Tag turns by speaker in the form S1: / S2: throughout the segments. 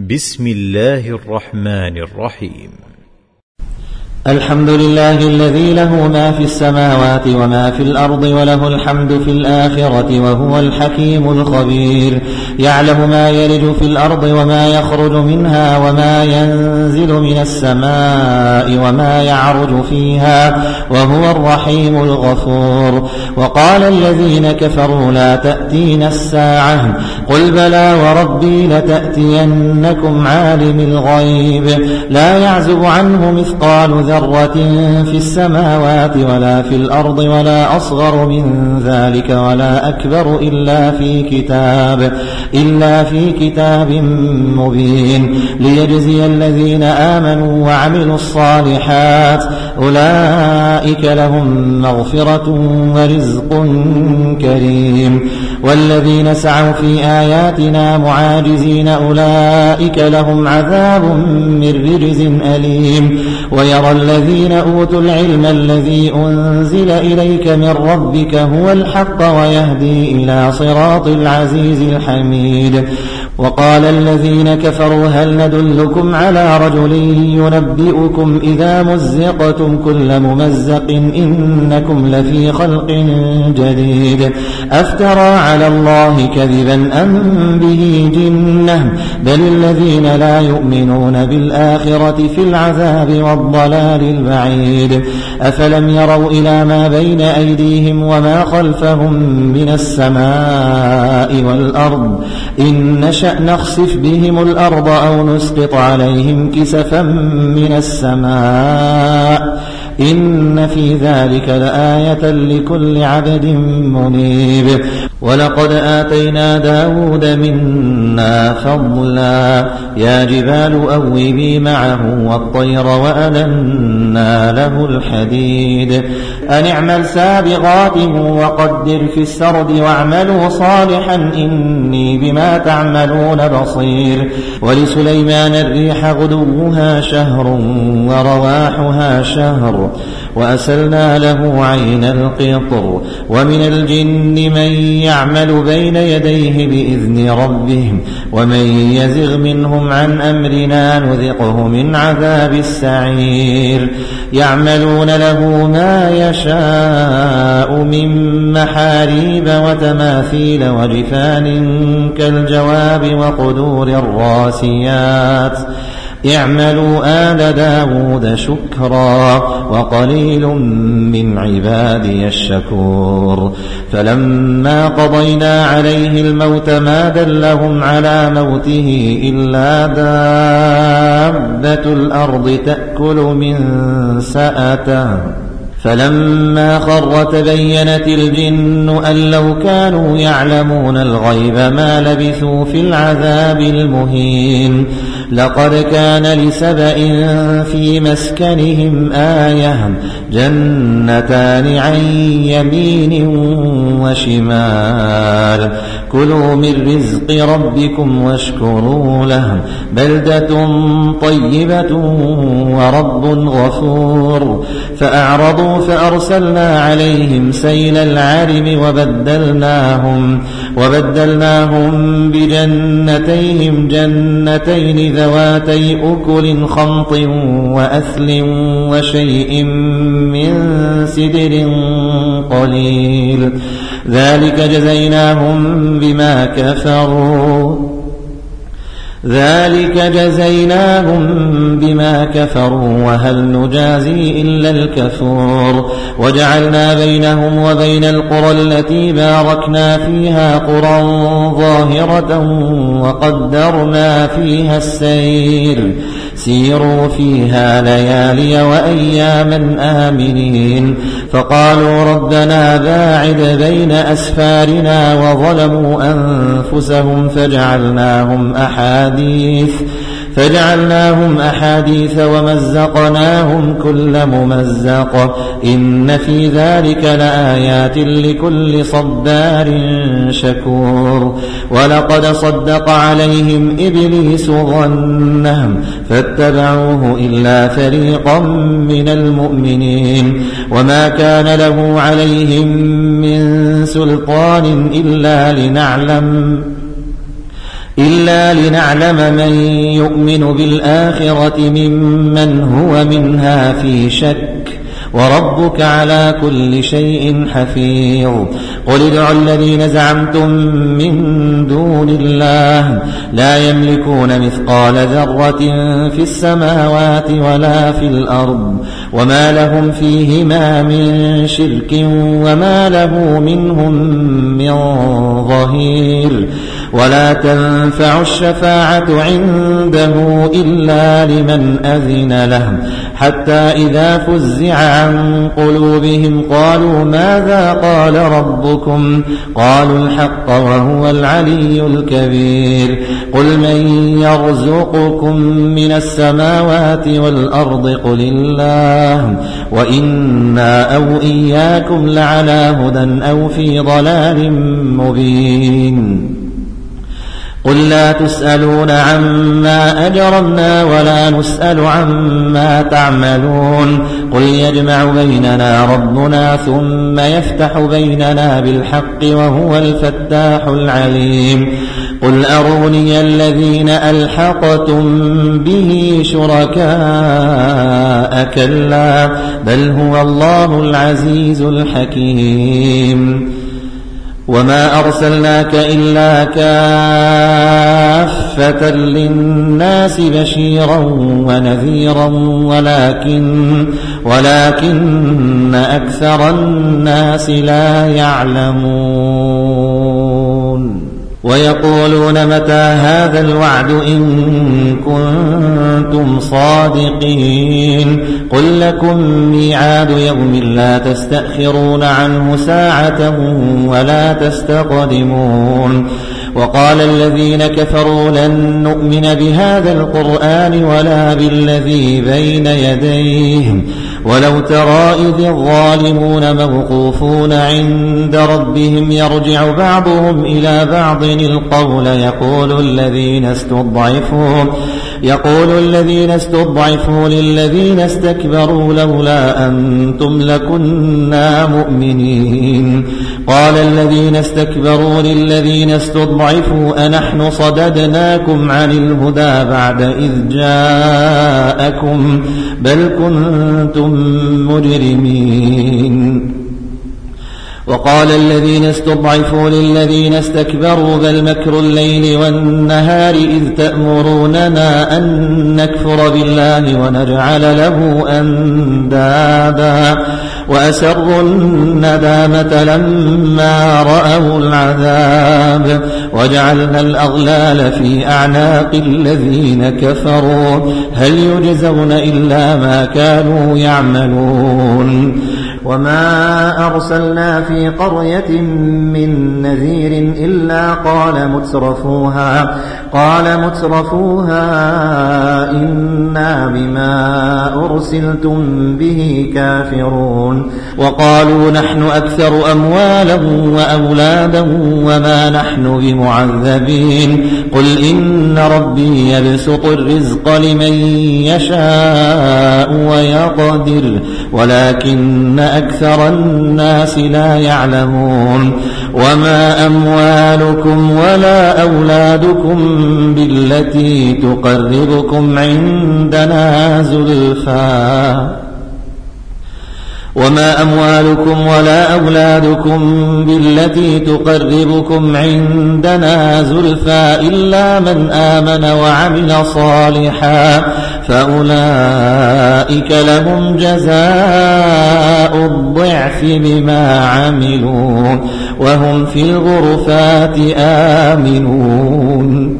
S1: بسم الله الرحمن الرحيم.
S2: الحمد لله الذي له ما في السماوات وما في الأرض وله الحمد في الآخرة وهو الحكيم الخبير. يعلم ما يلج في الأرض وما يخرج منها وما ينزل من السماء وما يعرج فيها وهو الرحيم الغفور. وقال الذين كفروا لا تأتينا الساعة قل بلى وربي لتأتينكم عالم الغيب لا يعزب عنه مثقال ذرة في السماوات ولا في الأرض ولا أصغر من ذلك ولا أكبر إلا في كتاب مبين ليجزي الذين آمنوا وعملوا الصالحات أولئك لهم مغفرة ورزق كريم. والذين سعوا في آياتنا معاجزين أولئك لهم عذاب من رجز أليم. ويرى الذين أوتوا العلم الذي أنزل إليك من ربك هو الحق ويهدي إلى صراط العزيز الحميد. وقال الذين كفروا هل ندلكم على رجل ينبئكم إذا مزقتم كل ممزق إنكم لفي خلق جديد أفترى على الله كذبا أم به جنة بل الذين لا يؤمنون بالآخرة في العذاب والضلال البعيد. أفلم يروا إلى ما بين أيديهم وما خلفهم من السماء والأرض إن نشأ نخسف بهم الأرض أو نسقط عليهم كسفا من السماء إن في ذلك لآية لكل عبد منيب. ولقد آتينا داود منا فضلا يا جبال أوبي معه والطير وألنا له الحديد أن اعمل سابغات وقدر في السرد واعملوا صالحا إني بما تعملون بصير. ولسليمان الريح غدوها شهر ورواحها شهر وأسلنا له عين القطر. ومن الجن من يعمل بين يديه بإذن ربه ومن يزغ منهم عن أمرنا نذقه من عذاب السعير. يعملون له ما يشاء من محاريب وتماثيل وجفان كالجواب وقدور الراسيات اعملوا آل داود شكرا وقليل من عبادي الشكور. فلما قضينا عليه الموت ما دلهم على موته إلا دابة الأرض تأكل من سأته فلما خر تبينت الجن أن لو كانوا يعلمون الغيب ما لبثوا في العذاب المهين. لقد كان لسبأ في مسكنهم آية جنتان عن يمين وشمال كلوا من رزق ربكم واشكروا له بلدة طيبة ورب غفور. فأعرضوا فأرسلنا عليهم سيل العرم وبدلناهم بجنتيهم جنتين ذواتي أكل خمط وأثل وشيء من سدر قليل ذلك جزيناهم بما كفروا وهل نجازي إلا الكفور. وجعلنا بينهم وبين القرى التي باركنا فيها قرى ظاهرة وقدرنا فيها السير سيروا فيها ليالي وأياما آمنين. فقالوا ربنا باعد بين أسفارنا وظلموا أنفسهم فجعلناهم أحاديث ومزقناهم كل ممزق إن في ذلك لآيات لكل صبار شكور. ولقد صدق عليهم إبليس ظنه فاتبعوه إلا فريقا من المؤمنين وما كان له عليهم من سلطان إلا لنعلم من يؤمن بالآخرة ممن هو منها في شك وربك على كل شيء حفيظ قل ادعوا الذين زعمتم من دون الله لا يملكون مثقال ذرة في السماوات ولا في الأرض وما لهم فيهما من شرك وما له منهم من ظهير ولا تنفع الشفاعة عنده إلا لمن أذن له حتى إذا فزع عن قلوبهم قالوا ماذا قال ربكم قالوا الحق وهو العلي الكبير قل من يرزقكم من السماوات والأرض قل الله وإنا أو إياكم لعلى هدى أو في ضلال مبين قل لا تسألون عما أجرمنا ولا نسأل عما تعملون قل يجمع بيننا ربنا ثم يفتح بيننا بالحق وهو الفتاح العليم قل أروني الذين ألحقتم به شركاء كلا بل هو الله العزيز الحكيم وما أرسلناك إلا كافة للناس بشيرا ونذيرا ولكن أكثر الناس لا يعلمون ويقولون متى هذا الوعد إن كنتم صادقين قل لكم ميعاد يوم لا تستأخرون عنه ساعة ولا تستقدمون وقال الذين كفروا لن نؤمن بهذا القرآن ولا بالذي بين يديه ولو ترى إذ الظالمون موقوفون عند ربهم يرجع بعضهم إلى بعض القول يقول الذين استضعفوا للذين استكبروا لولا أنتم لكنا مؤمنين قال الذين استكبروا للذين استضعفوا أنحن صددناكم عن الهدى بعد إذ جاءكم بل كنتم مجرمين وقال الذين استضعفوا للذين استكبروا بل مكر الليل والنهار إذ تأمروننا أن نكفر بالله ونجعل له أندادا وأسروا الندامة لما رأوا العذاب وجعلنا الأغلال في أعناق الذين كفروا هل يجزون إلا ما كانوا يعملون وما أرسلنا في قرية من نذير إلا قال مترفوها إنا بما أرسلتم به كافرون وقالوا نحن أكثر أموالا وأولادا وما نحن بمعذبين قل إن ربي يبسط الرزق لمن يشاء ويقدر ولكن أكثر الناس لا يعلمون وما أموالكم ولا أولادكم بالتي تقربكم عندنا زلفى إلا من آمن وعمل صالحا فأولئك لهم جزاء الضعف بما عملوا وهم في الغرفات آمنون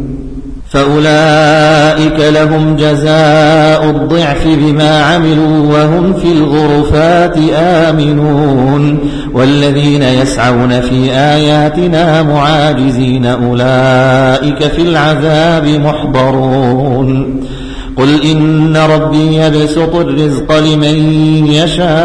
S2: والذين يسعون في آياتنا معاجزين أولئك في العذاب محضرون قل إن ربي يبسط الرزق لمن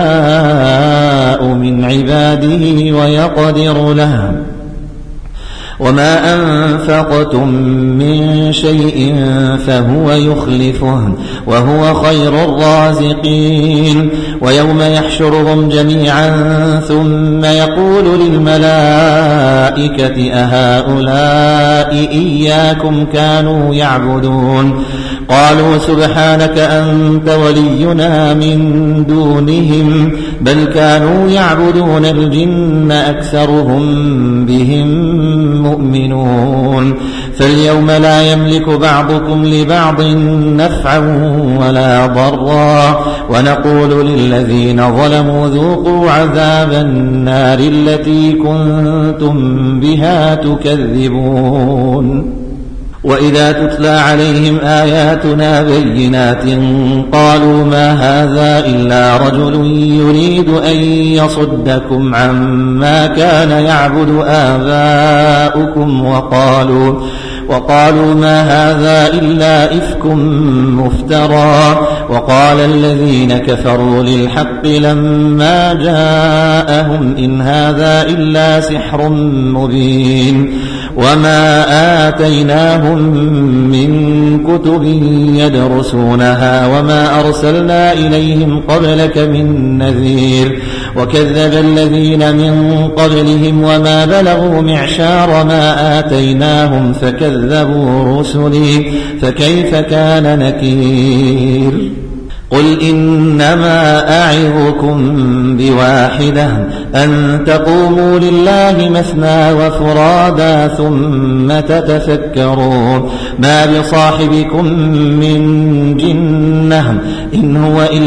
S2: يشاء من عباده ويقدر له وما أنفقتم من شيء فهو يخلفه وهو خير الرازقين ويوم يحشرهم جميعا ثم يقول للملائكة أهؤلاء إياكم كانوا يعبدون قالوا سبحانك أنت ولينا من دونهم بل كانوا يعبدون الجن أكثرهم بهم مؤمنون فاليوم لا يملك بعضكم لبعض نفعا ولا ضرا ونقول للذين ظلموا ذوقوا عذاب النار التي كنتم بها تكذبون وإذا تتلى عليهم آياتنا بينات قالوا ما هذا إلا رجل يريد أن يصدكم عما كان يعبد آباؤكم وقالوا ما هذا إلا إفك مفترى وقال الذين كفروا للحق لما جاءهم إن هذا إلا سحر مبين وما آتيناهم من كتب يدرسونها وما أرسلنا إليهم قبلك من نذير وكذب الذين من قبلهم وما بلغوا معشار ما آتيناهم فكذبوا رسلي فكيف كان نكير قل إنما أعظكم بواحدة أن تقوموا لله مثنى وفرادا ثم تتفكروا ما بصاحبكم من جنة إن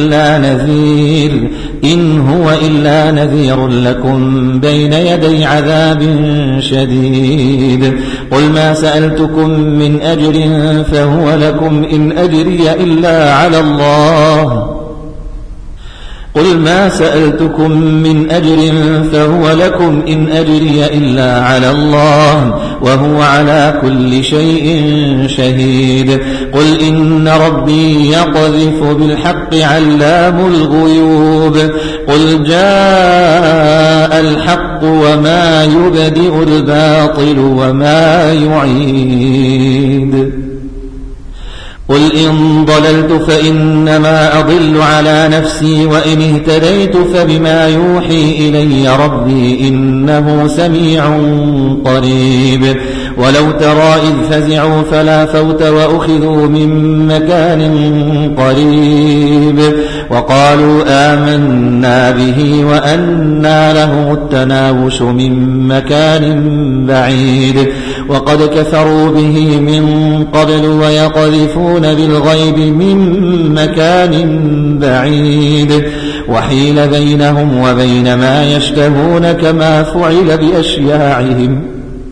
S2: هو إلا نذير لكم بين يدي عذاب شديد قل ما سألتكم من أجر فهو لكم إن أجري إلا على الله قل ما سألتكم من أجر فهو لكم إن أجري إلا على الله وهو على كل شيء شهيد قل إن ربي يقذف بالحق علام الغيوب قل جاء الحق وما يبدئ الباطل وما يعيد قل إن ضللت فإنما أضل على نفسي وإن اهتديت فبما يوحي إلي ربي إنه سميع قريب ولو ترى إذ فزعوا فلا فوت وأخذوا من مكان قريب وقالوا آمنا به وأنى له التناوش من مكان بعيد وقد كفروا به من قبل ويقذفون بالغيب من مكان بعيد وحيل بينهم وبين ما يشتهون كما فعل بأشياعهم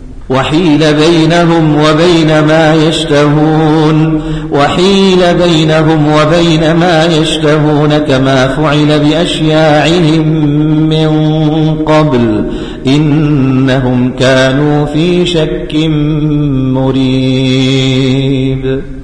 S2: كما فعل بأشياعهم من قبل إنهم كانوا في شك مريب